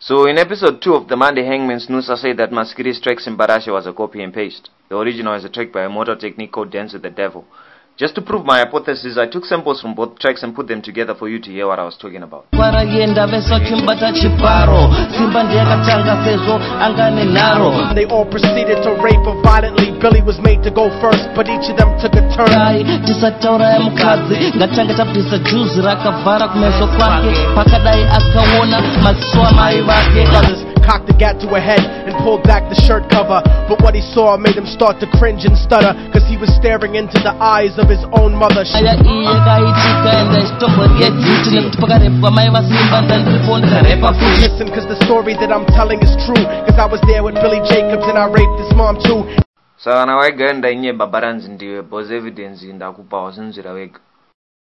So in episode 2 of The Monday Hangman, Snusa said that Maskiri's track Simbarashe was a copy and paste. The original is a track by a motor technique called Dance with the Devil. Just to prove my hypothesis, I took samples from both tracks and put them together for you to hear what I was talking about. They all proceeded to rape her violently. Billy was made to go first, but each of them took a turn. Others cocked the gat to her head and pulled back the shirt cover, but what he saw made him start to cringe and stutter, cause he was staring into the eyes of his own mother. Listen, cause the story that I'm telling is true, cause I was there with Billy Jacobs and I raped his mom too. So anawega ndainye babaranzi ndiwe, both evidence ndakupa wasinzira wega.